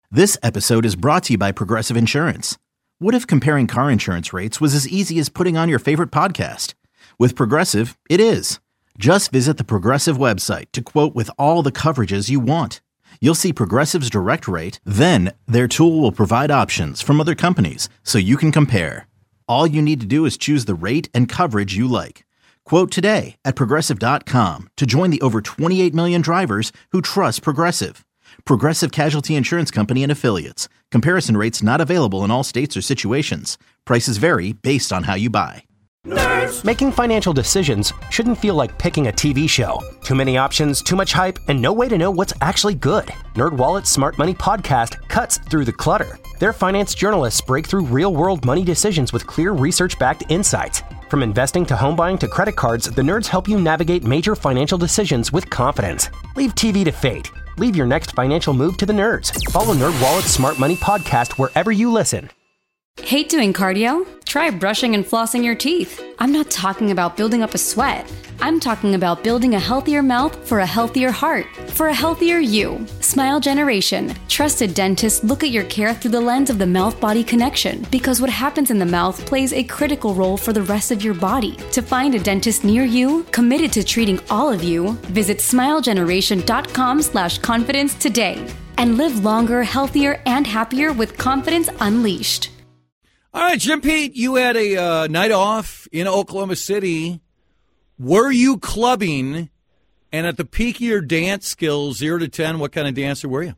This episode is brought to you by Progressive Insurance. What if comparing car insurance rates was as easy as putting on your favorite podcast? With Progressive, it is. Just visit the Progressive website to quote with all the coverages you want. You'll see Progressive's direct rate, then their tool will provide options from other companies so you can compare. All you need to do is choose the rate and coverage you like. Quote today at Progressive.com to join the over 28 million drivers who trust Progressive. Progressive Casualty Insurance Company and Affiliates. Comparison rates not available in all states or situations. Prices vary based on how you buy. Nerds. Making financial decisions shouldn't feel like picking a TV show. Too many options, too much hype, and no way to know what's actually good. NerdWallet's Smart Money Podcast cuts through the clutter. Their finance journalists break through real-world money decisions with clear research-backed insights. From investing to home buying to credit cards, the nerds help you navigate major financial decisions with confidence. Leave TV to fate. Leave your next financial move to the nerds. Follow NerdWallet's Smart Money Podcast wherever you listen. Hate doing cardio? Try brushing and flossing your teeth. I'm not talking about building up a sweat. I'm talking about building a healthier mouth for a healthier heart, for a healthier you. Smile Generation. Trusted dentists look at your care through the lens of the mouth-body connection because what happens in the mouth plays a critical role for the rest of your body. To find a dentist near you, committed to treating all of you, visit smilegeneration.com/confidence today and live longer, healthier, and happier with confidence unleashed. All right, Jim Pete, you had a night off in Oklahoma City. Were you clubbing? And at the peak of your dance skills, 0 to 10, what kind of dancer were you?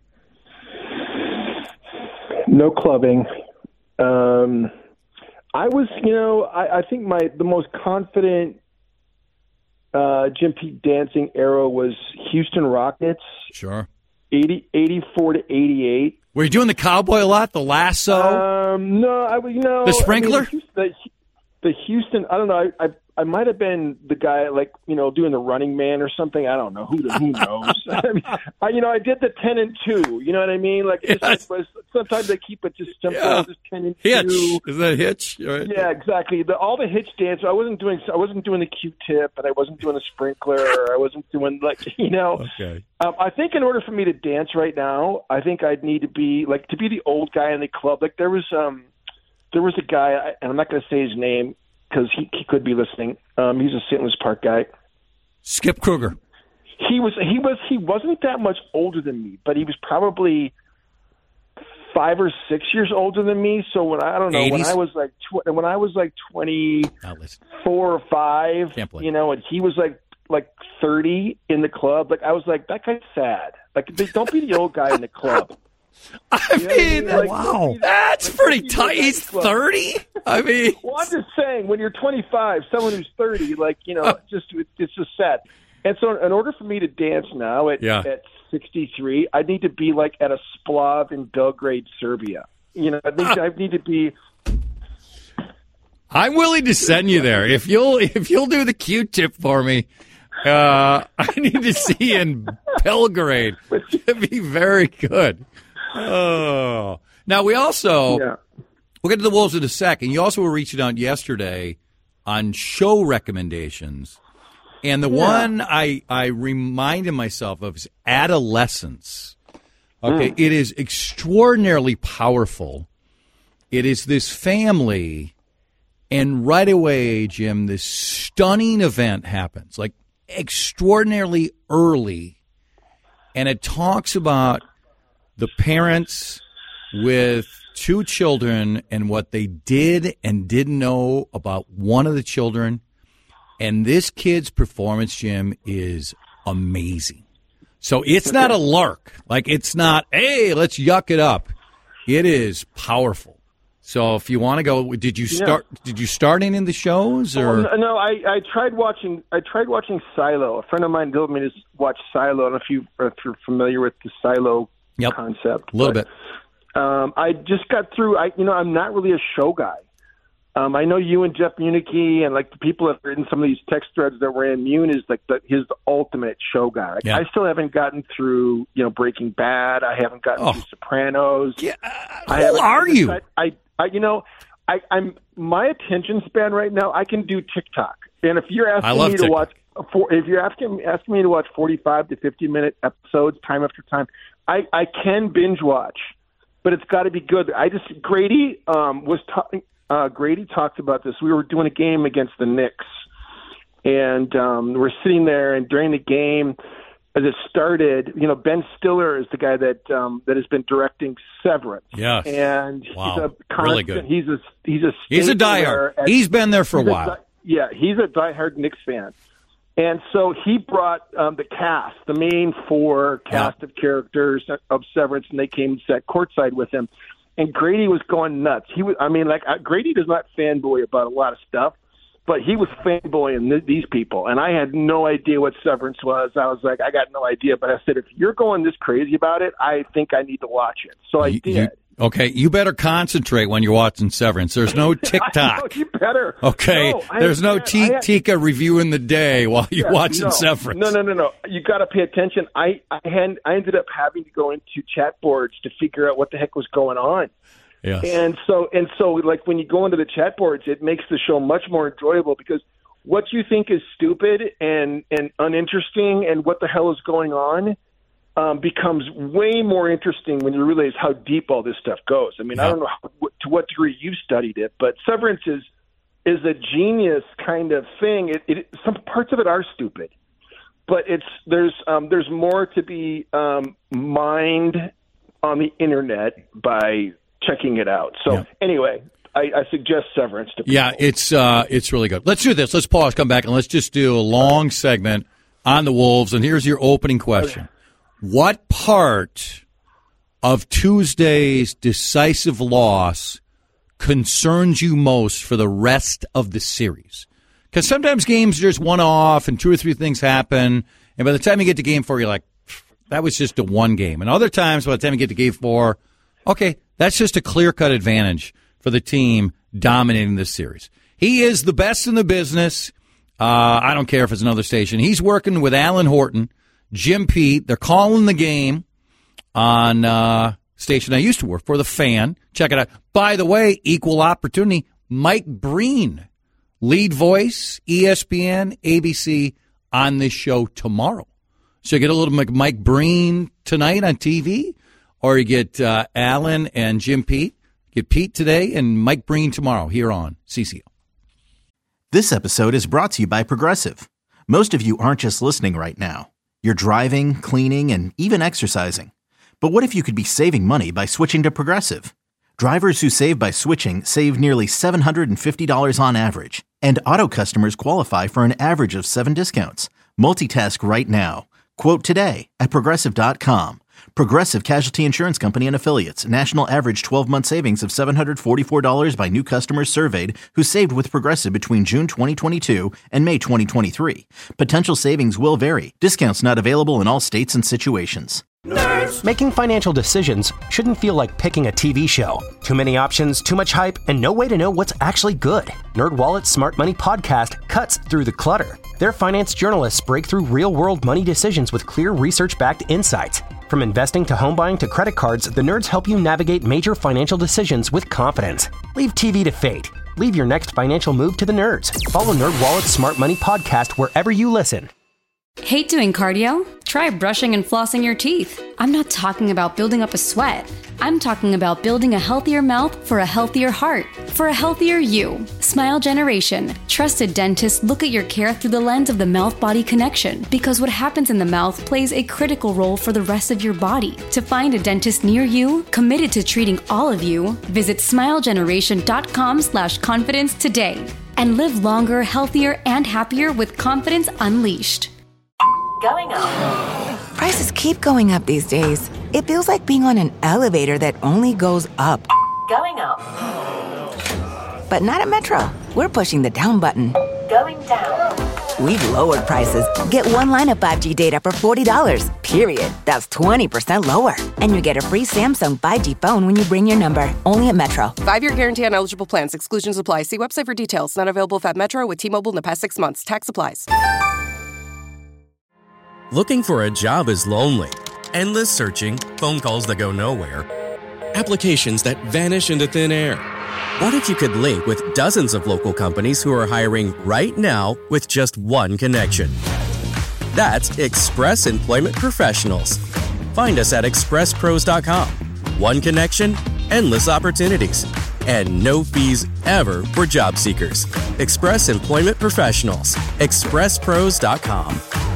No clubbing. I was, I think the most confident Jim Pete dancing era was Houston Rockets. Sure. 84 to 88. Were you doing the cowboy a lot, the lasso? No, the sprinkler? The Houston, I don't know. I might have been the guy, doing the Running Man or something. I don't know. Who knows? I did the 10 and 2. You know what I mean? Sometimes they keep it just simple, just 10 and 2. Hitch. Is that Hitch? Right. Yeah, exactly. All the Hitch dance. I wasn't doing the Q-tip, and I wasn't doing the sprinkler. I wasn't doing Okay. I think in order for me to dance right now, I think I'd need to be the old guy in the club. There was a guy, and I'm not going to say his name because he could be listening. He's a St. Louis Park guy. Skip Kruger. He wasn't that much older than me, but he was probably 5 or 6 years older than me. So when I 80s? when I was 24 or 5, and he was like 30 in the club, I was like, that guy's sad. Don't be the old guy in the club. Wow, that's pretty tight. He's 30. Well, I'm just saying, when you're 25, someone who's 30, it's just sad. And so, in order for me to dance now at 63, I need to be at a splav in Belgrade, Serbia. I need to be. I'm willing to send you there if you'll do the Q-tip for me. I need to see you in Belgrade. It'd be very good. Oh, now we'll get to the Wolves in a second. You also were reaching out yesterday on show recommendations, and the one I reminded myself of is Adolescence. Okay, It is extraordinarily powerful. It is this family, and right away, Jim, this stunning event happens, extraordinarily early, and it talks about the parents with 2 children and what they did and didn't know about one of the children. And this kid's performance, Jim, is amazing. So it's not a lark. It's not, hey, let's yuck it up. It is powerful. So if you want to go, did you start any of the shows? Or? No, I tried watching Silo. A friend of mine told me to watch Silo. I don't know if you're familiar with the Silo concept. A little bit. I just got through. I'm not really a show guy. I know you and Jeff Municky and the people that have written some of these text threads that were in. Mune is his ultimate show guy. I still haven't gotten through Breaking Bad. I haven't gotten through Sopranos. Yeah. Who are you? I'm my attention span right now. I can do TikTok, and if you're asking me to watch, if you're asking me to watch 45 to 50 minute episodes time after time, I can binge watch but it's got to be good. Grady was talking. Grady talked about this. We were doing a game against the Knicks, and we're sitting there, and during the game, as it started, Ben Stiller is the guy that has been directing Severance. Yes. And wow. He's a constant, really good. He's a diehard. He's been there for a while. He's a diehard Knicks fan. And so he brought the cast, the main four cast of characters of Severance, and they came and sat courtside with him. And Grady was going nuts. Grady does not fanboy about a lot of stuff, but he was fanboying these people. And I had no idea what Severance was. I was like, I got no idea. But I said, if you're going this crazy about it, I think I need to watch it. So I did. Okay, you better concentrate when you're watching Severance. There's no TikTok. You better. Okay, there's no Tika reviewing the day while you're watching Severance. No. You got to pay attention. I ended up having to go into chat boards to figure out what the heck was going on. Yes. And so, like when you go into the chat boards, it makes the show much more enjoyable because what you think is stupid and uninteresting and what the hell is going on becomes way more interesting when you realize how deep all this stuff goes. I mean, I don't know to what degree you studied it, but Severance is a genius kind of thing. Some parts of it are stupid, but there's more to be mined on the internet by checking it out. So anyway, I suggest Severance to people. Yeah, it's really good. Let's do this. Let's pause, come back, and let's just do a long segment on the Wolves. And here's your opening question. Okay. What part of Tuesday's decisive loss concerns you most for the rest of the series? Because sometimes games are just one-off and 2 or 3 things happen, and by the time you get to Game 4, you're like, that was just a one game. And other times, by the time you get to Game 4, okay, that's just a clear-cut advantage for the team dominating this series. He is the best in the business. I don't care if it's another station. He's working with Alan Horton, Jim Pete. They're calling the game on station I used to work for, The Fan. Check it out. By the way, equal opportunity, Mike Breen, lead voice, ESPN, ABC, on this show tomorrow. So you get a little Mike Breen tonight on TV, or you get Alan and Jim Pete. Get Pete today and Mike Breen tomorrow here on CCO. This episode is brought to you by Progressive. Most of you aren't just listening right now. You're driving, cleaning, and even exercising. But what if you could be saving money by switching to Progressive? Drivers who save by switching save nearly $750 on average. And auto customers qualify for an average of 7 discounts. Multitask right now. Quote today at Progressive.com. Progressive Casualty Insurance Company and Affiliates. National average 12-month savings of $744 by new customers surveyed who saved with Progressive between June 2022 and May 2023. Potential savings will vary. Discounts not available in all states and situations. Nerds. Making financial decisions shouldn't feel like picking a TV show. Too many options, too much hype, and no way to know what's actually good. NerdWallet's Smart Money Podcast cuts through the clutter. Their finance journalists break through real-world money decisions with clear research-backed insights. From investing to home buying to credit cards, the nerds help you navigate major financial decisions with confidence. Leave TV to fate. Leave your next financial move to the nerds. Follow NerdWallet's Smart Money Podcast wherever you listen. Hate doing cardio? Try brushing and flossing your teeth. I'm not talking about building up a sweat. I'm talking about building a healthier mouth for a healthier heart, for a healthier you. Smile Generation. Trusted dentists look at your care through the lens of the mouth-body connection because what happens in the mouth plays a critical role for the rest of your body. To find a dentist near you, committed to treating all of you, visit smilegeneration.com/confidence today and live longer, healthier, and happier with confidence unleashed. Going up. Prices keep going up these days. It feels like being on an elevator that only goes up. Going up. But not at Metro. We're pushing the down button. Going down. We've lowered prices. Get one line of 5G data for $40, period. That's 20% lower. And you get a free Samsung 5G phone when you bring your number. Only at Metro. 5-year guarantee on eligible plans. Exclusions apply. See website for details. Not available at Metro with T-Mobile in the past 6 months. Tax applies. Looking for a job is lonely. Endless searching, phone calls that go nowhere, applications that vanish into thin air. What if you could link with dozens of local companies who are hiring right now with just one connection? That's Express Employment Professionals. Find us at expresspros.com. One connection, endless opportunities, and no fees ever for job seekers. Express Employment Professionals. ExpressPros.com.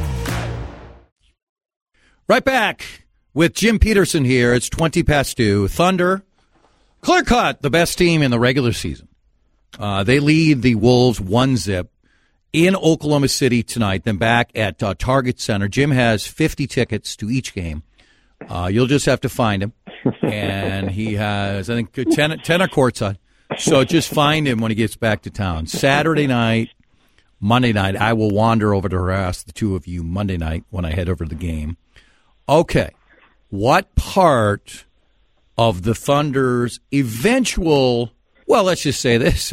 Right back with Jim Peterson here. It's 20 past 2. Thunder, clear cut, the best team in the regular season. They lead the Wolves 1-0 in Oklahoma City tonight, then back at Target Center. Jim has 50 tickets to each game. You'll just have to find him. And he has, I think, 10 are courtside. So just find him when he gets back to town. Saturday night, Monday night, I will wander over to harass the two of you Monday night when I head over to the game. Okay, what part of the Thunder's eventual, well, let's just say this,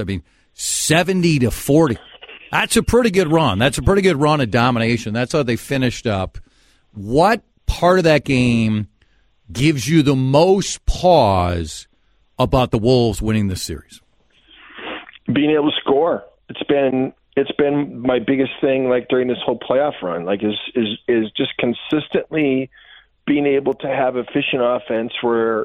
70-40. That's a pretty good run. That's a pretty good run of domination. That's how they finished up. What part of that game gives you the most pause about the Wolves winning this series? Being able to score. It's been my biggest thing, like during this whole playoff run, like is just consistently being able to have efficient offense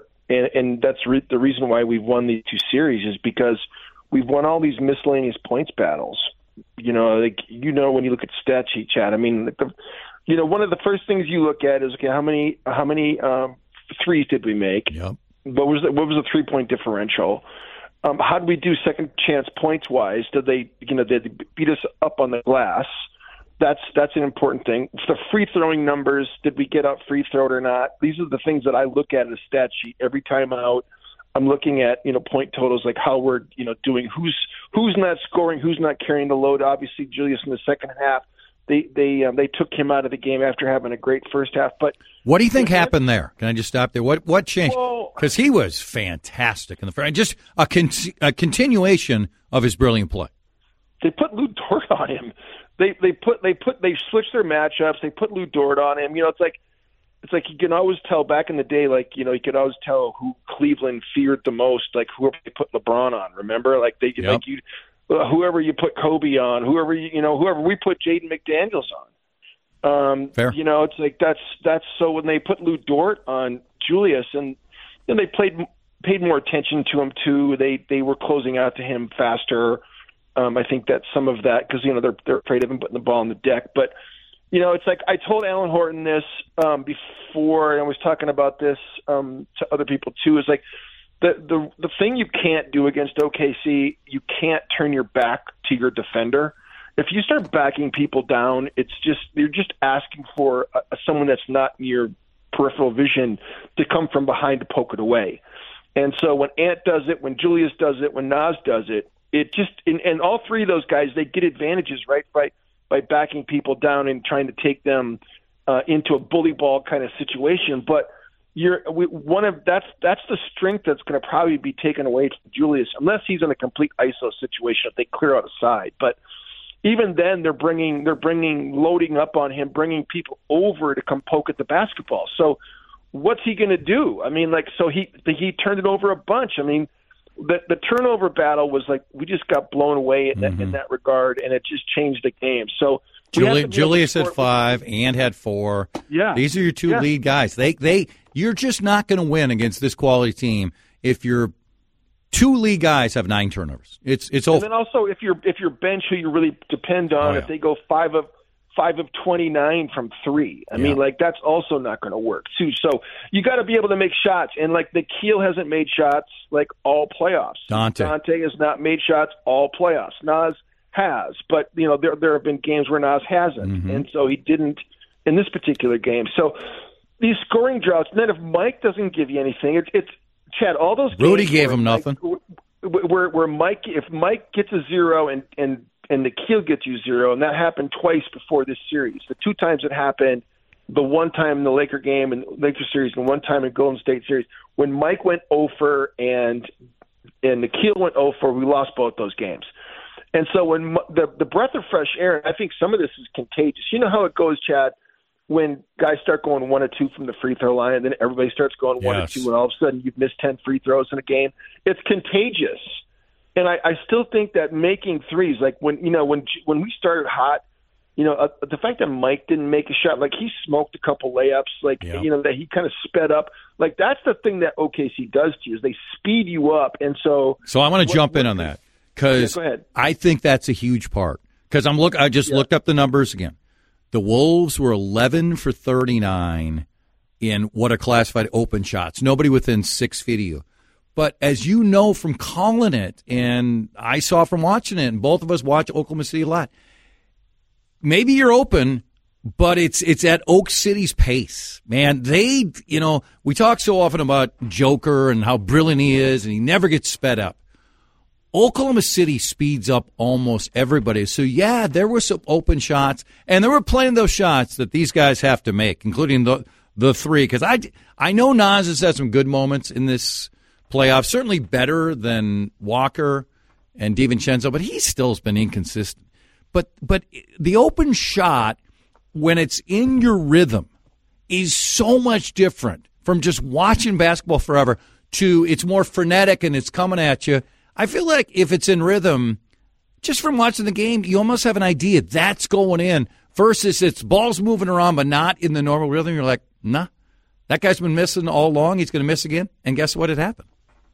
and that's the reason why we've won these two series is because we've won all these miscellaneous points battles. When you look at stat sheet, Chad, one of the first things you look at is, okay, how many threes did we make? Yep. What was the 3-point differential? How did we do second chance points wise? Did they beat us up on the glass? That's an important thing. The free throwing numbers, did we get out free throwed or not? These are the things that I look at in a stat sheet every time out. I'm looking at, point totals, like how we're, doing, who's not scoring, who's not carrying the load. Obviously, Julius in the second half, they took him out of the game after having a great first half. But what do you think happened there? Can I just stop there? What changed? Because he was fantastic in the first, just a continuation of his brilliant play. They put Lou Dort on him. They switched their matchups. They put Lou Dort on him. It's like you can always tell back in the day, you could always tell who Cleveland feared the most, like whoever they put LeBron on. Remember, whoever you put Kobe on, whoever we put Jaden McDaniels on. Fair. It's like that's so when they put Lou Dort on Julius, and then they paid more attention to him too. They were closing out to him faster. I think that some of that because they're afraid of him putting the ball on the deck, but. It's like I told Alan Horton this before, and I was talking about this to other people too. Is like the thing you can't do against OKC, you can't turn your back to your defender. If you start backing people down, you're just asking for someone that's not in your peripheral vision to come from behind to poke it away. And so when Ant does it, when Julius does it, when Naz does it, and all three of those guys, they get advantages right by backing people down and trying to take them into a bully ball kind of situation. But that's the strength that's going to probably be taken away from Julius, unless he's in a complete ISO situation if they clear out a side. But even then, they're loading up on him, bringing people over to come poke at the basketball. So what's he going to do? He turned it over a bunch. The turnover battle was like we just got blown away in that regard, and it just changed the game. So Julius had 5, and had 4. Yeah, these are your two lead guys. You're just not going to win against this quality team if your two lead guys have 9 turnovers. It's over. And then also if your bench, who you really depend on, if they go 5 of 29 from 3. That's also not going to work too. So you got to be able to make shots. And Nikhil hasn't made shots all playoffs. Dante has not made shots all playoffs. Naz has, but there have been games where Naz hasn't, and so he didn't in this particular game. So these scoring droughts. And then if Mike doesn't give you anything, it's Chad. All those games Rudy gave him nothing. Where Mike, if Mike gets a 0 and Nikhil gets you 0, and that happened twice before this series. The 2 times it happened, the one time in the Laker game and Laker series, and one time in Golden State series, when Mike went 0 and Nikhil went 0, we lost both those games. And so when the breath of fresh air, I think some of this is contagious. You know how it goes, Chad, when guys start going 1 or 2 from the free throw line, and then everybody starts going 1 or 2, and all of a sudden you've missed 10 free throws in a game. It's contagious. And I still think that making threes, like when we started hot, the fact that Mike didn't make a shot, like he smoked a couple layups, like, that he kind of sped up. Like, that's the thing that OKC does to you is they speed you up. And so I want to jump in on that because I think that's a huge part. Because I just looked up the numbers again. The Wolves were 11 for 39 in what are classified open shots. Nobody within 6 feet of you. But as you know from calling it, and I saw from watching it, and both of us watch Oklahoma City a lot, maybe you're open, but it's at Oak City's pace. Man, we talk so often about Joker and how brilliant he is, and he never gets sped up. Oklahoma City speeds up almost everybody. So, there were some open shots, and there were plenty of those shots that these guys have to make, including the three. Because I know Naz has had some good moments in this playoff, certainly better than Walker and DiVincenzo, but he still has been inconsistent. But the open shot, when it's in your rhythm, is so much different from just watching basketball forever to it's more frenetic and it's coming at you. I feel like if it's in rhythm, just from watching the game, you almost have an idea that's going in versus it's balls moving around but not in the normal rhythm. You're like, nah, that guy's been missing all along. He's going to miss again. And guess what? It happened.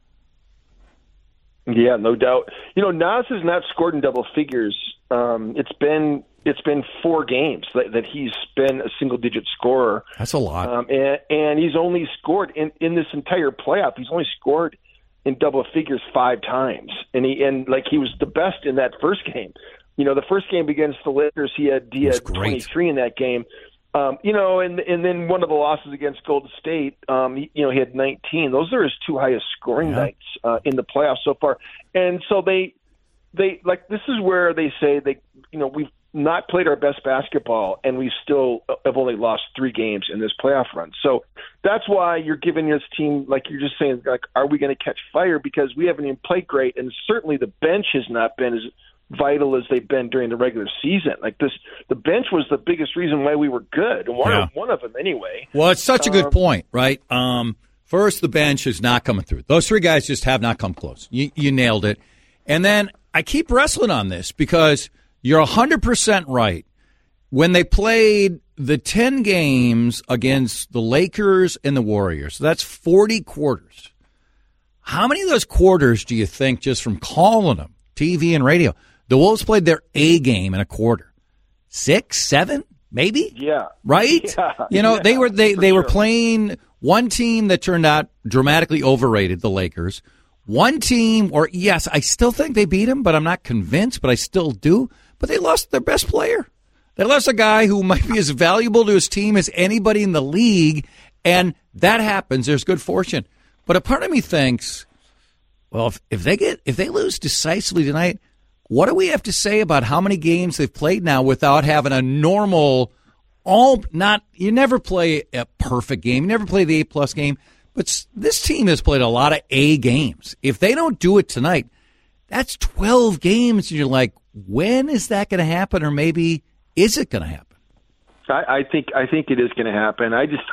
Yeah, no doubt. Naz has not scored in double figures. It's been 4 games that he's been a single-digit scorer. That's a lot. And he's only scored in this entire playoff. He's only scored in double figures 5 times, and he was the best in that first game. The first game against the Lakers, he had 23 in that game. And then one of the losses against Golden State, he had 19. Those are his 2 highest scoring nights in the playoffs so far. And so they like, this is where they say we've not played our best basketball, and we still have only lost 3 games in this playoff run. So that's why you're giving this team, like you're just saying, like, are we going to catch fire? Because we haven't even played great, and certainly the bench has not been as vital as they've been during the regular season. Like the bench was the biggest reason why we were good. One of them anyway. Well, it's such a good point, right? First, the bench is not coming through. Those 3 guys just have not come close. You nailed it. And then I keep wrestling on this because you're 100% right. When they played the 10 games against the Lakers and the Warriors, so that's 40 quarters. How many of those quarters do you think, just from calling them, TV and radio, the Wolves played their A game in a quarter? 6, 7, maybe? Yeah. Right? Yeah. They were playing one team that turned out dramatically overrated, the Lakers. One team, or yes, I still think they beat them, but I'm not convinced, but I still do. But they lost their best player. They lost a guy who might be as valuable to his team as anybody in the league, and that happens. There's good fortune. But a part of me thinks, well, if they lose decisively tonight, what do we have to say about how many games they've played now without having a normal, you never play a perfect game. You never play the A+ game. But this team has played a lot of A games. If they don't do it tonight, that's 12 games. And you're like, when is that going to happen? Or maybe is it going to happen? I think it is going to happen.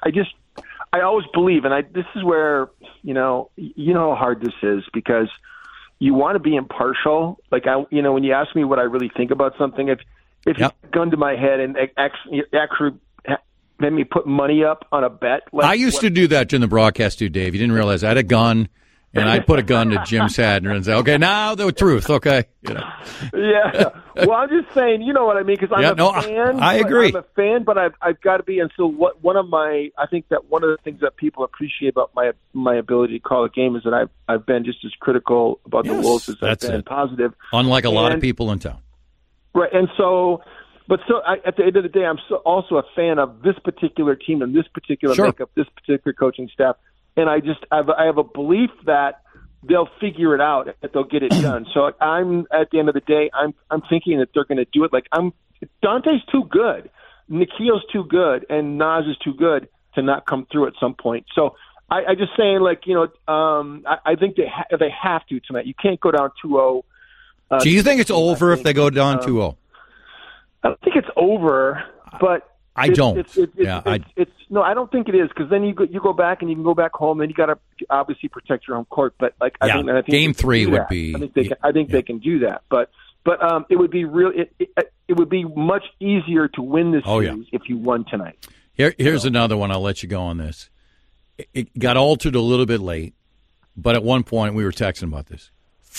I always believe, and this is where, you know how hard this is because you want to be impartial. Like, when you ask me what I really think about something, if you gun to my head and actually made me put money up on a bet. I used to do that during the broadcast too, Dave. You didn't realize I had a gun, and I'd put a gun to Jim Sadner and say, okay, now the truth, okay. Yeah. Well, I'm just saying, you know what I mean, because I'm a fan. I agree. I'm a fan, but I've got to be. And so I think that one of the things that people appreciate about my ability to call a game is that I've been just as critical about the Wolves as I've been positive. Unlike a lot of people in town. Right, and so... But at the end of the day, I'm also a fan of this particular team and this particular makeup, this particular coaching staff. And I have a belief that they'll figure it out, that they'll get it done. So I'm at the end of the day, I'm thinking that they're going to do it. Like Dante's too good, Nikhil's too good, and Naz is too good to not come through at some point. So I just saying, like, I think they have to tonight. You can't go down 2-0. Do you think it's over if they go down 2-0? I don't think it's over, but I don't. No, I don't think it is, because then you go back and you can go back home, and you got to obviously protect your home court. But I think game 3 would be. I think they can do that. But But it would be real. It would be much easier to win this series if you won tonight. Here's another one. I'll let you go on this. It got altered a little bit late, but at one point we were texting about this.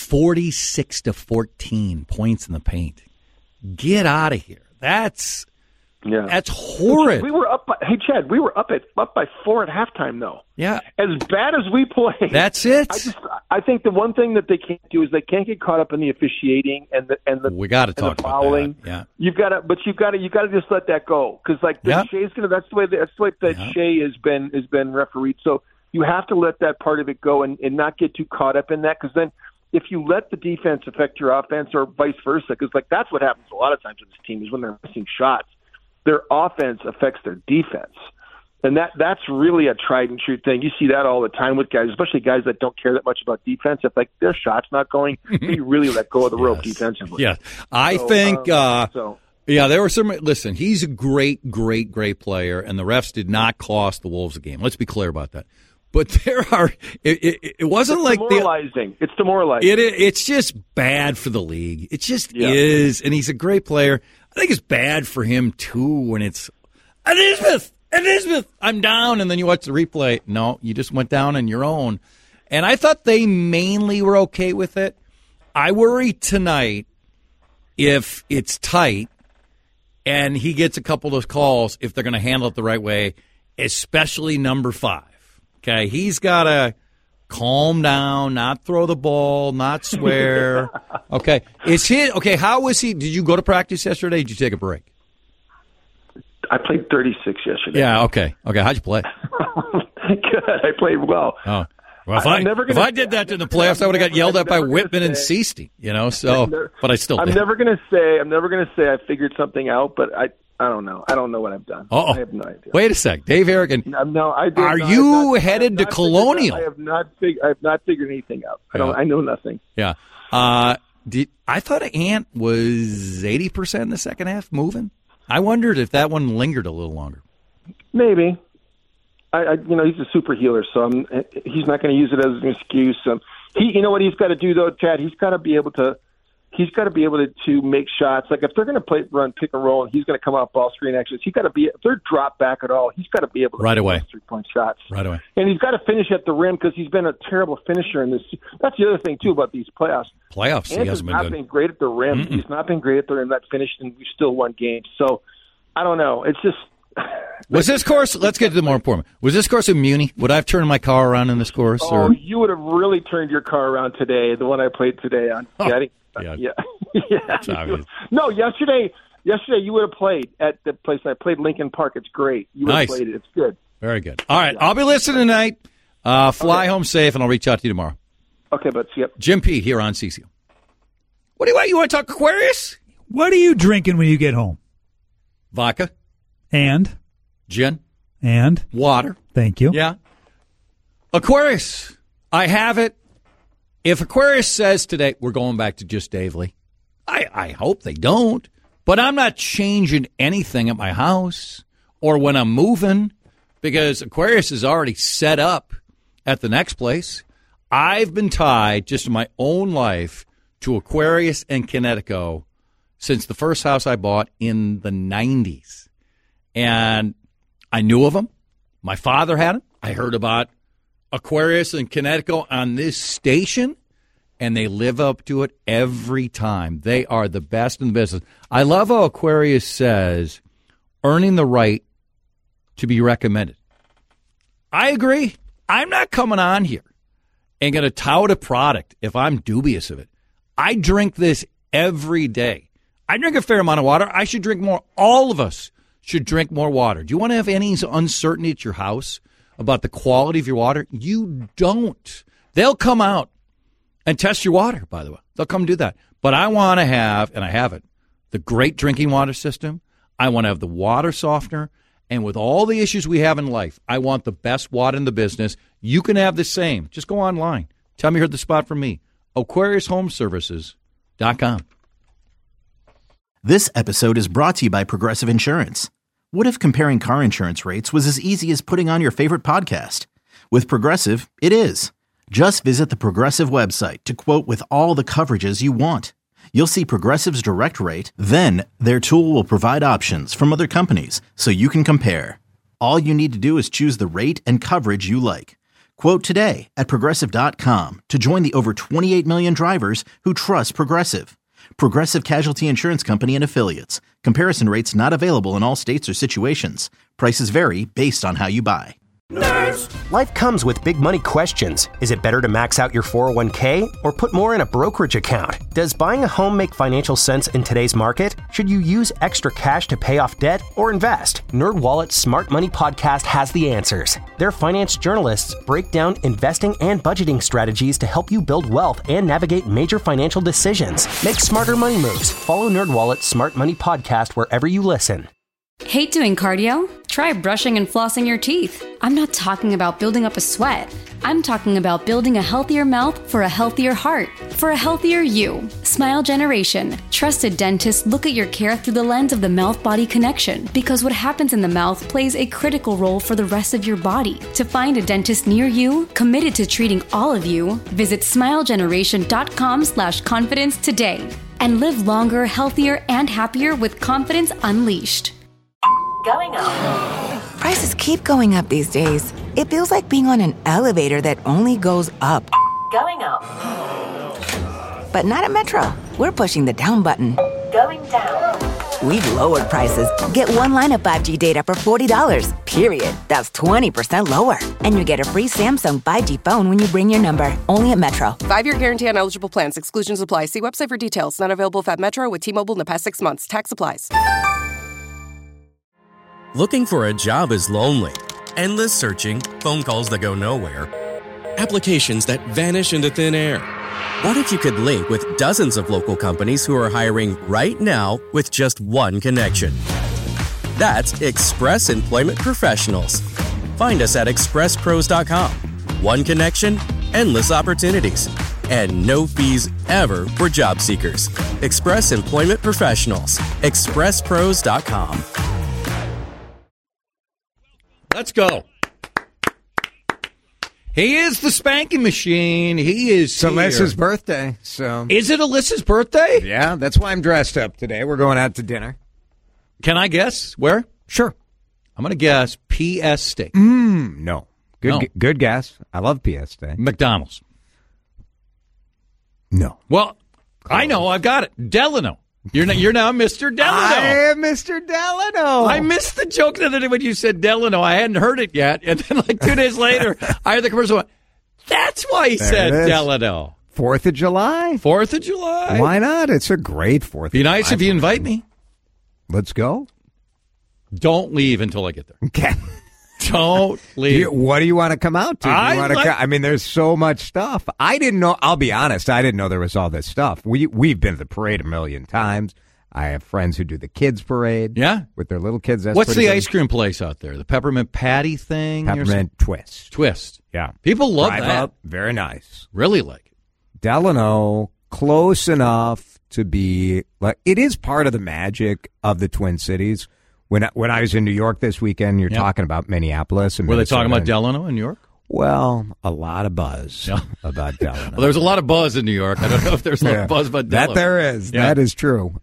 46-14 points in the paint. Get out of here. That's horrid. We were up. Hey, Chad, we were up by 4 at halftime, though. Yeah. As bad as we played. That's it. I think the one thing that they can't do is they can't get caught up in the officiating and the we got to talk about fouling. That. Yeah. You've got to just let that go because Shea's gonna. That's the way Shea has been refereed. So you have to let that part of it go and not get too caught up in that because then. If you let the defense affect your offense or vice versa, because that's what happens a lot of times with this team is when they're missing shots, their offense affects their defense. And that's really a tried and true thing. You see that all the time with guys, especially guys that don't care that much about defense. If their shot's not going, they really let go of the rope defensively. Yeah, I think there were some. Listen, he's a great player, and the refs did not cost the Wolves a game. Let's be clear about that. But there are. It wasn't it's like demoralizing. It's demoralizing. It's just bad for the league. It just is, and he's a great player. I think it's bad for him too when it's Elizabeth. I'm down, and then you watch the replay. No, you just went down on your own. And I thought they mainly were okay with it. I worry tonight if it's tight and he gets a couple of calls if they're going to handle it the right way, especially number 5. Okay, he's got to calm down, not throw the ball, not swear. Okay, how was he? Did you go to practice yesterday? Did you take a break? I played 36 yesterday. Yeah, okay. How'd you play? Good, I played well. Oh. Well, if I did that in the playoffs, I would have got yelled at by Whitman and Seasty, So, but I still did. I'm never going to say I figured something out, but I don't know. I don't know what I've done. I have no idea. Wait a sec, Dave Harrigan. Are you headed to Colonial? I have not figured anything out. I know nothing. Yeah. I thought Ant was 80% in the second half moving. I wondered if that one lingered a little longer. Maybe. He's a super healer, so he's not going to use it as an excuse. You know what he's got to do though, Chad? He's got to be able to make shots. Like if they're going to run pick and roll, and he's going to come out ball screen actions. He's got to be. If they're drop back at all, he's got to be able to right away 3-point shots right away. And he's got to finish at the rim because he's been a terrible finisher in this. That's the other thing too about these playoffs. He hasn't been great at the rim. Mm-mm. He's not been great at the rim. That finished, and we still won games. So I don't know. It's just. Was this course? Let's get to the more important. Was this course a Muni? Would I have turned my car around in this course? Oh, you would have really turned your car around today. The one I played today on. Yeah. No, yesterday you would have played at the place I played, Lincoln Park. It's great. You would have played it. It's good. Very good. All right, I'll be listening tonight. Fly home safe, and I'll reach out to you tomorrow. Okay, but yep. Jim Pete here on CCO. What do you want? You want to talk Aquarius? What are you drinking when you get home? Vodka. And? Gin. And? Water. Thank you. Yeah. Aquarius. I have it. If Aquarius says today, we're going back to just Dave Lee, I hope they don't, but I'm not changing anything at my house or when I'm moving because Aquarius is already set up at the next place. I've been tied just in my own life to Aquarius and Connecticut since the first house I bought in the 90s. And I knew of them. My father had them. I heard about Aquarius and Connecticut on this station, and they live up to it every time. They are the best in the business. I love how Aquarius says, earning the right to be recommended. I agree. I'm not coming on here and going to tout a product if I'm dubious of it. I drink this every day. I drink a fair amount of water. I should drink more. All of us should drink more water. Do you want to have any uncertainty at your house about the quality of your water? You don't. They'll come out and test your water, by the way. They'll come do that. But I want to have, and I have it, the great drinking water system. I want to have the water softener. And with all the issues we have in life, I want the best water in the business. You can have the same. Just go online. Tell me you heard the spot from me. AquariusHomeservices.com. This episode is brought to you by Progressive Insurance. What if comparing car insurance rates was as easy as putting on your favorite podcast? With Progressive, it is. Just visit the Progressive website to quote with all the coverages you want. You'll see Progressive's direct rate, then their tool will provide options from other companies so you can compare. All you need to do is choose the rate and coverage you like. Quote today at Progressive.com to join the over 28 million drivers who trust Progressive. Progressive Casualty Insurance Company and Affiliates. Comparison rates not available in all states or situations. Prices vary based on how you buy. Nerds! Life comes with big money questions. Is it better to max out your 401k or put more in a brokerage account? Does buying a home make financial sense in today's market? Should you use extra cash to pay off debt or invest? NerdWallet's Smart Money Podcast has the answers. Their finance journalists break down investing and budgeting strategies to help you build wealth and navigate major financial decisions. Make smarter money moves. Follow NerdWallet's Smart Money Podcast wherever you listen. Hate doing cardio? Try brushing and flossing your teeth. I'm not talking about building up a sweat. I'm talking about building a healthier mouth for a healthier heart, for a healthier you. Smile Generation. Trusted dentists look at your care through the lens of the mouth-body connection because what happens in the mouth plays a critical role for the rest of your body. To find a dentist near you, committed to treating all of you, visit smilegeneration.com/confidence today and live longer, healthier, and happier with confidence unleashed. Going up. Prices keep going up these days. It feels like being on an elevator that only goes up. Going up. But not at Metro. We're pushing the down button. Going down. We've lowered prices. Get one line of 5G data for $40, period. That's 20% lower. And you get a free Samsung 5G phone when you bring your number. Only at Metro. 5-year guarantee on eligible plans. Exclusions apply. See website for details. Not available if at Metro with T-Mobile in the past 6 months. Tax applies. Looking for a job is lonely. Endless searching, phone calls that go nowhere, applications that vanish into thin air. What if you could link with dozens of local companies who are hiring right now with just one connection? That's Express Employment Professionals. Find us at expresspros.com. One connection, endless opportunities, and no fees ever for job seekers. Express Employment Professionals. expresspros.com. Let's go. He is the spanking machine. He is It's Alyssa's birthday. So is it Alyssa's birthday? Yeah, that's why I'm dressed up today. We're going out to dinner. Can I guess where? Sure. I'm going to guess PS Steak. No. No. Good guess. I love PS Steak. McDonald's. No. Well, I know. I've got it. Delano. You're now Mr. Delano. I am Mr. Delano. I missed the joke the other day when you said Delano. I hadn't heard it yet. And then like 2 days later, I heard the commercial. That's why he said Delano. 4th of July. 4th of July. Why not? It's a great 4th of July. Be nice if you invite me. Let's go. Don't leave until I get there. Okay. Don't leave. What do you want to come out to? I mean, there's so much stuff. I didn't know. I'll be honest. I didn't know there was all this stuff. We've been to the parade a million times. I have friends who do the kids parade. Yeah, with their little kids. That's What's the good. Ice cream place out there? The peppermint patty thing. Peppermint twist. Twist. Yeah, people love Drive that. Up, very nice. Really like it. Delano, close enough to be like it is part of the magic of the Twin Cities. When I was in New York this weekend, you're talking about Minneapolis. And were they talking about Delano in New York? Well, a lot of buzz about Delano. Well, there's a lot of buzz in New York. I don't know if there's a lot of buzz about Delano. That there is. Yeah. That is true.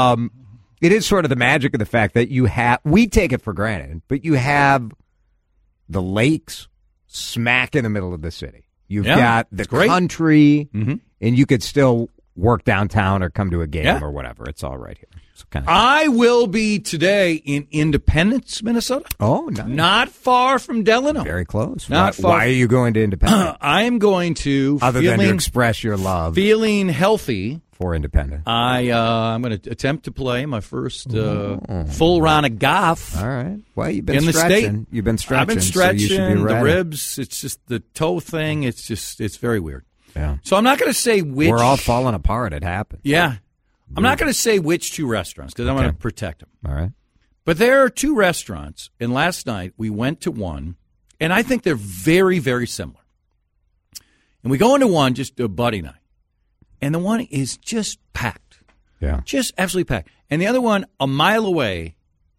It is sort of the magic of the fact that we take it for granted, but you have the lakes smack in the middle of the city. You've got the country, and you could still work downtown or come to a game or whatever. It's all right here. I will be today in Independence, Minnesota. Oh, nice. Not far from Delano. Very close. Not far. Why are you going to Independence? I am going to, other than to express your love, feeling healthy for Independence. I'm going to attempt to play my first full round of golf. All right. Well, you've been in the stretching. state. You've been stretching. I've been stretching. So you should be ready. The ribs. It's just the toe thing. It's very weird. Yeah. So I'm not going to say which. We're all falling apart. It happened. Yeah. I'm not going to say which 2 restaurants because I want to protect them. All right. But there are 2 restaurants, and last night we went to one, and I think they're very, very similar. And we go into one, just a buddy and I, and the one is just packed. Yeah. Just absolutely packed. And the other one, a mile away,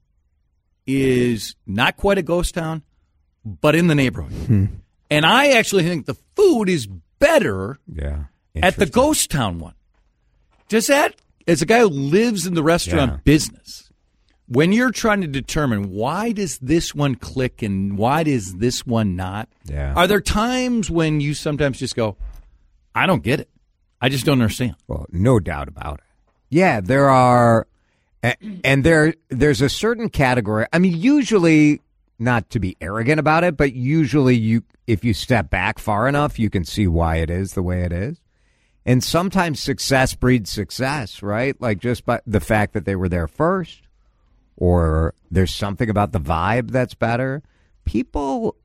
is not quite a ghost town, but in the neighborhood. And I actually think the food is better at the ghost town one. Does that, as a guy who lives in the restaurant business, when you're trying to determine why does this one click and why does this one not, are there times when you sometimes just go, I don't get it. I just don't understand. Well, no doubt about it. Yeah, there are, and there's a certain category. I mean, usually, not to be arrogant about it, but usually if you step back far enough, you can see why it is the way it is. And sometimes success breeds success, right? Like just by the fact that they were there first, or there's something about the vibe that's better. People,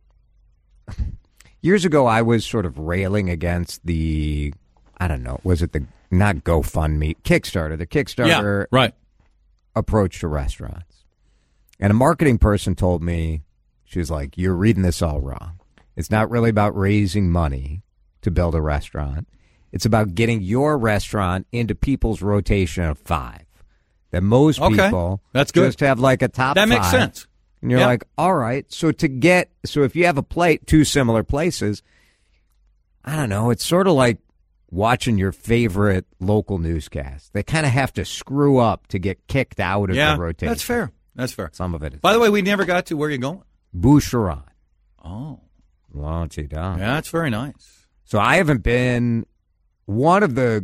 years ago, I was sort of railing against the, I don't know, was it not GoFundMe, Kickstarter, the Kickstarter approach to restaurants. And a marketing person told me, she was like, you're reading this all wrong. It's not really about raising money to build a restaurant. It's about getting your restaurant into people's rotation of 5. That most people That's good. just have like a top 5. That makes sense. And you're like, all right. So if you have a plate, 2 similar places, I don't know, it's sort of like watching your favorite local newscast. They kind of have to screw up to get kicked out of the rotation. That's fair. That's fair. Some of it is. By the way, we never got to where you're going. Boucheron. Oh. Yeah, that's very nice. So I haven't been. One of the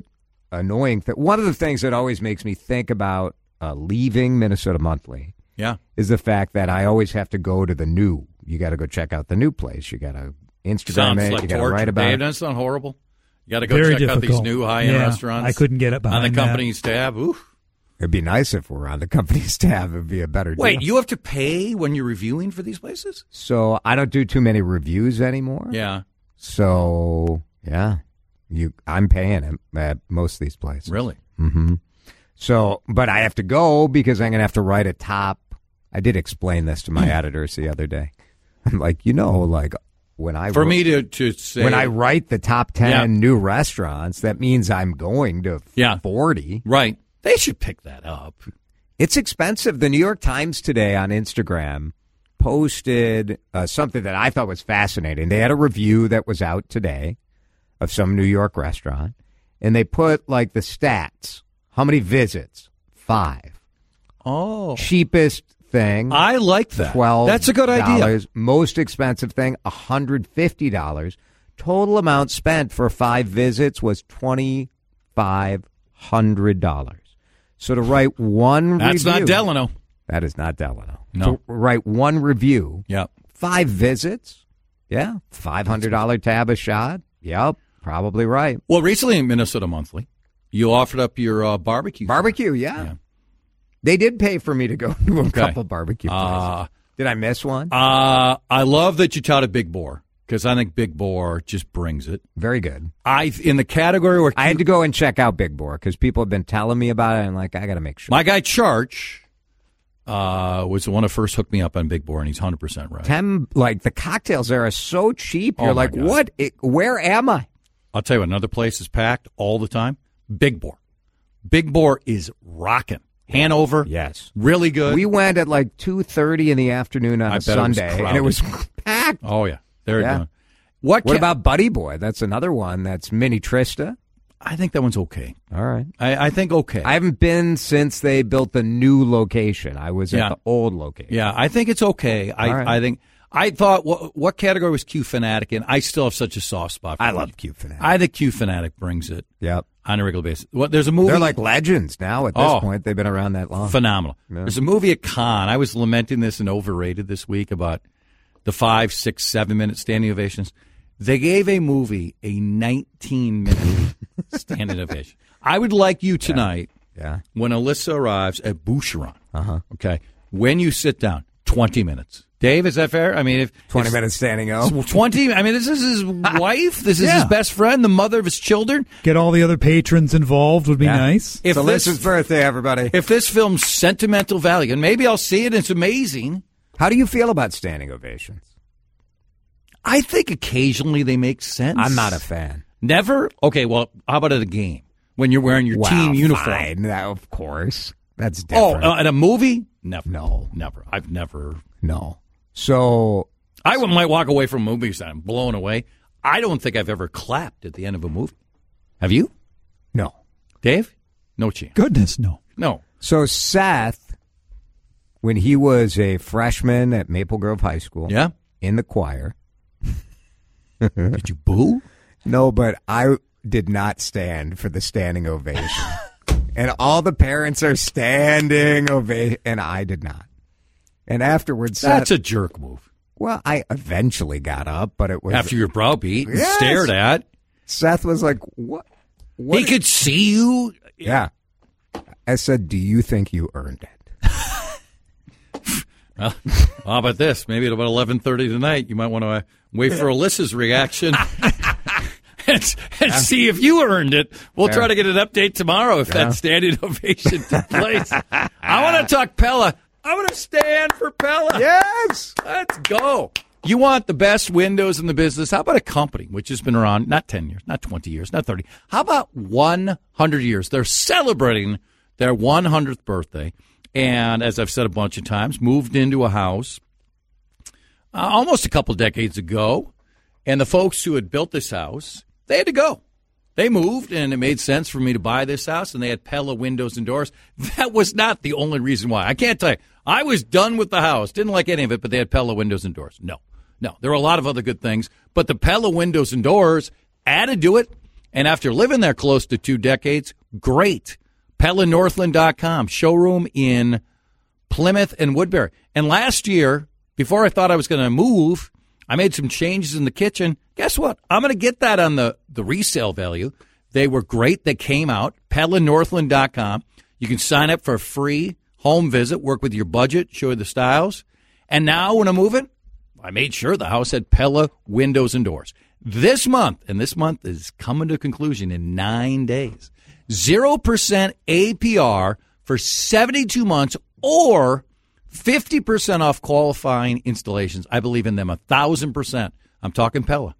things that always makes me think about leaving Minnesota Monthly is the fact that I always have to go to the new. You got to go check out the new place. You got to Instagram it. You got to write about it. Doesn't sound horrible? You got to go check out these new high-end restaurants. I couldn't get it behind on the company's tab. Oof. It'd be nice if we're on the company's tab. It'd be a better deal. Wait, you have to pay when you're reviewing for these places? So I don't do too many reviews anymore. Yeah. So, yeah. I'm paying him at most of these places. Really? Mm-hmm. So, but I have to go because I'm going to have to write a top. I did explain this to my editors the other day. I'm like, when I to say when I write the top 10 new restaurants, that means I'm going to 40. Right. They should pick that up. It's expensive. The New York Times today on Instagram posted something that I thought was fascinating. They had a review that was out today of some New York restaurant, and they put like the stats. How many visits? 5. Oh. Cheapest thing. I like that. $12. That's a good idea. Most expensive thing, $150. Total amount spent for 5 visits was $2,500. So to write one That's review. not Delano. That is not Delano. No. To write one review. Yep. 5 visits. Yeah. $500 tab a shot. Yep. Probably right. Well, recently in Minnesota Monthly, you offered up your barbecue. Barbecue, yeah. They did pay for me to go to a couple barbecue places. Did I miss one? I love that you touted Big Boar because I think Big Boar just brings it. Very good. In the category where I had to go and check out Big Boar because people have been telling me about it, and I got to make sure. My guy Charch was the one who first hooked me up on Big Boar, and he's 100% right. The cocktails there are so cheap. You're like, what? Where am I? I'll tell you what, another place is packed all the time. Big Boar. Big Boar is rocking. Hanover. Yes. Really good. We went at 2:30 in the afternoon on a Sunday, and it was packed. Oh, yeah. They're doing. What about Buddy Boy? That's another one. That's Mini Trista. I think that one's okay. All right. I think okay. I haven't been since they built the new location. I was at the old location. Yeah, I think it's okay. I thought, what category was Q Fanatic in? I still have such a soft spot for I love Q Fanatic. I think Q Fanatic brings it. Yep. On a regular basis. There's a movie. They're like legends now at this point. They've been around that long. Phenomenal. Yeah. There's a movie at Cannes. I was lamenting this and overrated this week about the 5, 6, 7 minute standing ovations. They gave a movie a 19-minute standing ovation. I would like you tonight, when Alyssa arrives at Boucheron, okay, when you sit down, 20 minutes. Dave, is that fair? I mean, if 20 minutes standing up. 20. I mean, this is his wife. This is his best friend, the mother of his children. Get all the other patrons involved would be nice. It's Alyssa's birthday, everybody. If this film's sentimental value, and maybe I'll see it, it's amazing. How do you feel about standing ovations? I think occasionally they make sense. I'm not a fan. Never? Okay, well, how about at a game when you're wearing your team uniform? Fine. Now, of course. That's different. At a movie? Never. No. Never. I've never. No. So I might walk away from movies and I'm blown away. I don't think I've ever clapped at the end of a movie. Have you? No. Dave? No chance. Goodness, no. No. So Seth, when he was a freshman at Maple Grove High School, in the choir. Did you boo? No, but I did not stand for the standing ovation. And all the parents are standing ovation, and I did not. And afterwards, That's a jerk move. Well, I eventually got up, but it was... After your browbeat and stared at. Seth was like, what? He could see you. Yeah. I said, do you think you earned it? Well, how about this? Maybe at about 11:30 tonight, you might want to wait for Alyssa's reaction and see if you earned it. We'll try to get an update tomorrow if that standing ovation took place. I want to talk Pella. I want to stand for Pella. Yes. Let's go. You want the best windows in the business? How about a company which has been around not 10 years, not 20 years, not 30. How about 100 years? They're celebrating their 100th birthday. And as I've said a bunch of times, moved into a house almost a couple decades ago. And the folks who had built this house, they had to go. They moved, and it made sense for me to buy this house, and they had Pella windows and doors. That was not the only reason why. I can't tell you. I was done with the house. Didn't like any of it, but they had Pella windows and doors. No. There were a lot of other good things, but the Pella windows and doors added to it. And after living there close to 2 decades, great. PellaNorthland.com, showroom in Plymouth and Woodbury. And last year, before I thought I was going to move, I made some changes in the kitchen. Guess what? I'm going to get that on the resale value. They were great. They came out. PellaNorthland.com. You can sign up for a free home visit, work with your budget, show you the styles. And now when I'm moving, I made sure the house had Pella windows and doors. This month, and this month is coming to a conclusion in 9 days, 0% APR for 72 months or 50% off qualifying installations. I believe in them 1,000%. I'm talking Pella.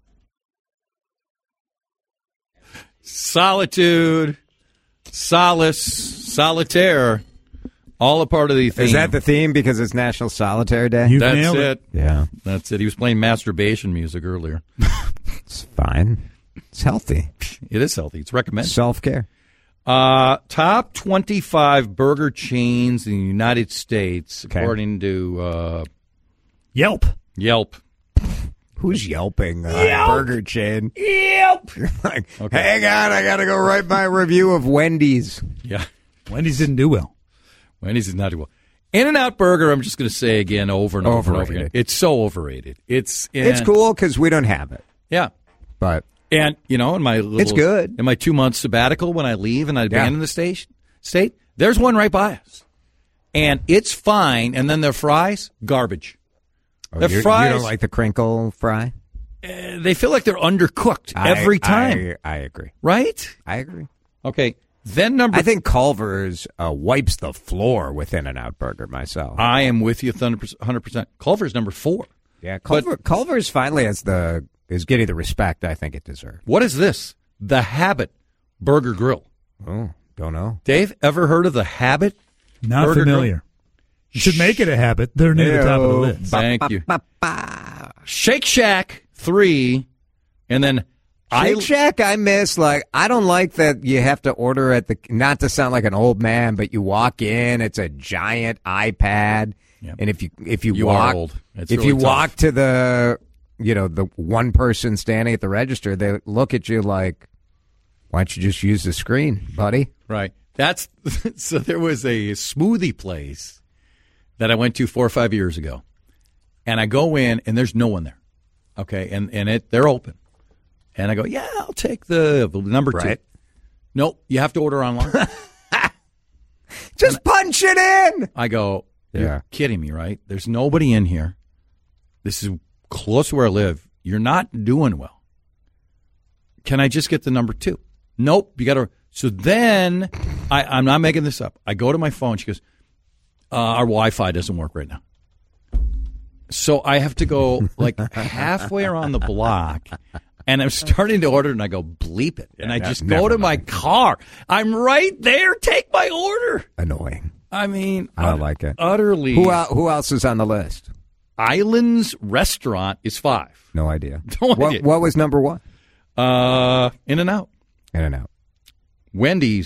Solitude, solace, solitaire, all a part of the theme. Is that the theme because it's National Solitaire Day? That's it. Yeah. That's it. He was playing masturbation music earlier. It's fine. It's healthy. It is healthy. It's recommended. Self-care. Top 25 burger chains in the United States, according to Yelp. Who's yelping? Burger chain. Yelp. Like, okay. Hang on, I got to go write my review of Wendy's. Yeah. Wendy's didn't do well. Wendy's did not do well. In-N-Out Burger, I'm just going to say again over and over and over again. It's so overrated. It's cool because we don't have it. Yeah. But... And, in my little... It's good. In my 2-month sabbatical when I leave and I abandon the state, there's one right by us. And it's fine. And then their fries, garbage. Oh, fries, you don't like the crinkle fry? They feel like they're undercooked every time. I agree. Right? I agree. Okay. Then I think Culver's wipes the floor with In-N-Out Burger myself. I am with you 100%. Culver's number 4. Yeah, Culver's finally is getting the respect I think it deserves. What is this? The Habit Burger Grill. Oh, don't know. Dave, ever heard of the Habit? Not Burger familiar. Grill? You should make it a habit. They're near the top of the list. Thank you. Shake Shack 3, and then Shake Shack I miss. I don't like that you have to order at not to sound like an old man, but you walk in, it's a giant iPad, and if you walk, are old. It's if really you tough. walk to the the one person standing at the register, they look at you like, why don't you just use the screen, buddy? Right. So there was a smoothie place that I went to 4 or 5 years ago, and I go in and there's no one there. Okay, and they're open, and I go, yeah, I'll take the number 2. Nope, you have to order online. Just punch it in. I go, you're kidding me, right? There's nobody in here. This is close to where I live. You're not doing well. Can I just get the number 2? Nope, you got to. So then I'm not making this up. I go to my phone. She goes, our Wi-Fi doesn't work right now. So I have to go halfway around the block, and I'm starting to order, and I go, bleep it. And I just go to my car. I'm right there. Take my order. Annoying. I mean, I don't like it. Utterly. Who else is on the list? Islands Restaurant is 5. No idea. What was number 1? In-N-Out. In-N-Out. Wendy's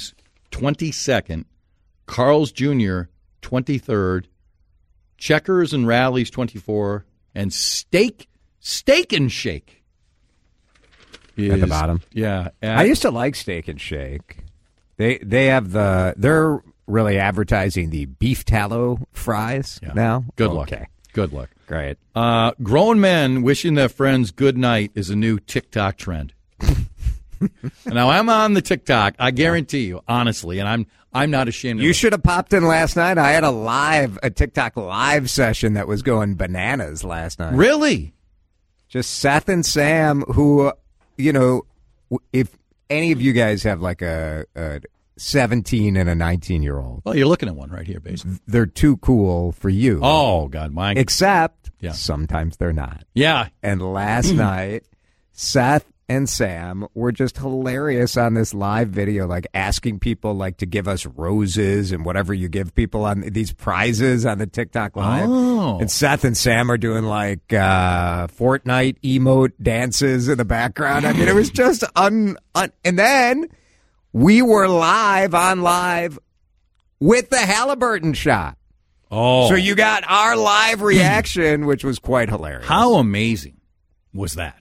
22nd, Carl's Jr. 23rd, Checkers and Rallies 24, and Steak and Shake is, at the bottom. Yeah, I used to like Steak and Shake. They have they're really advertising the beef tallow fries now. Good luck. Good luck. Great. Grown men wishing their friends good night is a new TikTok trend. Now, I'm on the TikTok. I guarantee you, honestly, and I'm not ashamed of it. You should have popped in last night. I had a TikTok live session that was going bananas last night. Really? Just Seth and Sam, who, if any of you guys have like a 17 and a 19-year-old. Well, you're looking at one right here, basically. They're too cool for you. Oh, God. Mine. Except sometimes they're not. Yeah. And last night, Seth and Sam were just hilarious on this live video, like asking people like to give us roses and whatever you give people on these prizes on the TikTok live. Oh. And Seth and Sam are doing like Fortnite emote dances in the background. I mean, it was just and then we were live with the Halliburton shot. Oh. So you got our live reaction, which was quite hilarious. How amazing was that?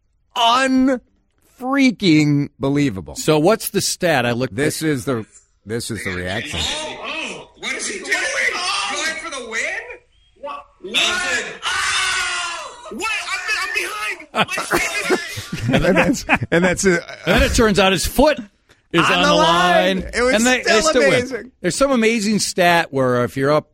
Unfreaking believable. So what's the stat? I looked. This is the reaction. Oh, what is he doing? Going for the win? What? Oh! What? I'm behind. and then it turns out his foot is on the line. It was still amazing. Win. There's some amazing stat where if you're up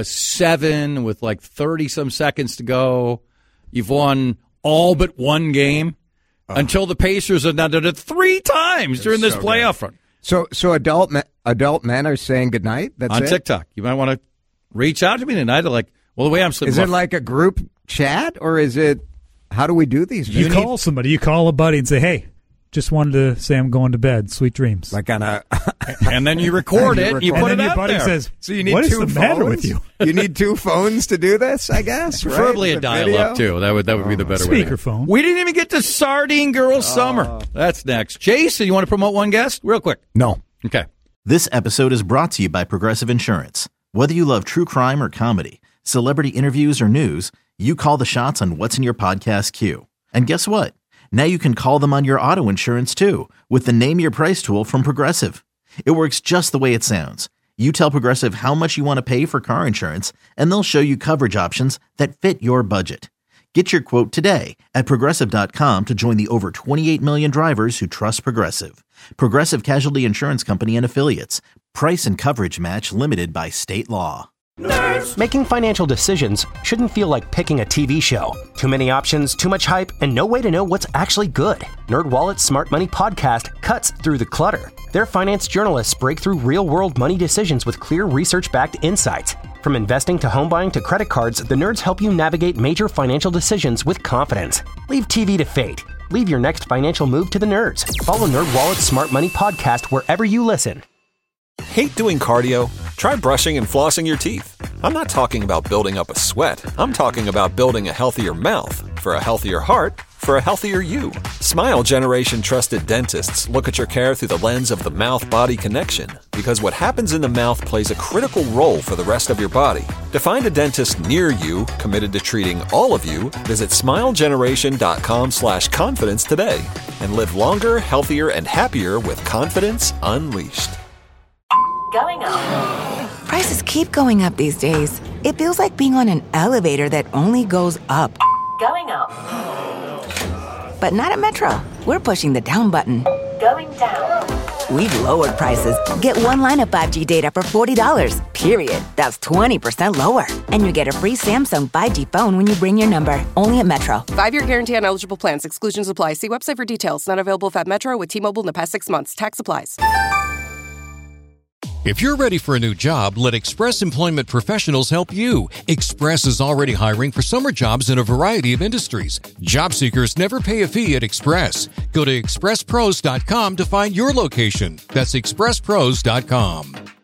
7 with like 30-some seconds to go, you've won all but one game. Until the Pacers have now done it 3 times during this playoff run. So adult men are saying goodnight? That's on it? TikTok. You might want to reach out to me tonight. The way I'm slipping. Is it like a group chat or is it? How do we do these? You call somebody. You call a buddy and say, "Hey, just wanted to say I'm going to bed. Sweet dreams." Like on a. And then you record it. You put it your out buddy there. Says, so you need what two is the phones? matter with you? You need 2 phones to do this, I guess. Preferably right? a dial-up too. That would be the better way. Speakerphone. We didn't even get to Sardine Girls Summer. That's next. Jason, you want to promote one guest real quick? No. Okay. This episode is brought to you by Progressive Insurance. Whether you love true crime or comedy, celebrity interviews or news, you call the shots on what's in your podcast queue. And guess what? Now you can call them on your auto insurance too with the Name Your Price tool from Progressive. It works just the way it sounds. You tell Progressive how much you want to pay for car insurance, and they'll show you coverage options that fit your budget. Get your quote today at Progressive.com to join the over 28 million drivers who trust Progressive. Progressive Casualty Insurance Company and Affiliates. Price and coverage match limited by state law. Nerds. Making financial decisions shouldn't feel like picking a TV show. Too many options, too much hype, and no way to know what's actually good. NerdWallet's Smart Money Podcast cuts through the clutter. Their finance journalists break through real-world money decisions with clear research-backed insights. From investing to home buying to credit cards, the nerds help you navigate major financial decisions with confidence. Leave TV to fate. Leave your next financial move to the nerds. Follow NerdWallet's Smart Money Podcast wherever you listen. Hate doing cardio? Try brushing and flossing your teeth. I'm not talking about building up a sweat. I'm talking about building a healthier mouth. For a healthier heart, for a healthier you. Smile Generation trusted dentists look at your care through the lens of the mouth-body connection. Because what happens in the mouth plays a critical role for the rest of your body. To find a dentist near you, committed to treating all of you, visit smilegeneration.com/confidence today. And live longer, healthier, and happier with confidence unleashed. Going up. Prices keep going up these days. It feels like being on an elevator that only goes up. Going up. But not at Metro. We're pushing the down button. Going down. We've lowered prices. Get one line of 5G data for $40, period. That's 20% lower. And you get a free Samsung 5G phone when you bring your number. Only at Metro. 5-year guarantee on eligible plans. Exclusions apply. See website for details. Not available if at Metro with T-Mobile in the past 6 months. Tax applies. If you're ready for a new job, let Express Employment Professionals help you. Express is already hiring for summer jobs in a variety of industries. Job seekers never pay a fee at Express. Go to expresspros.com to find your location. That's expresspros.com.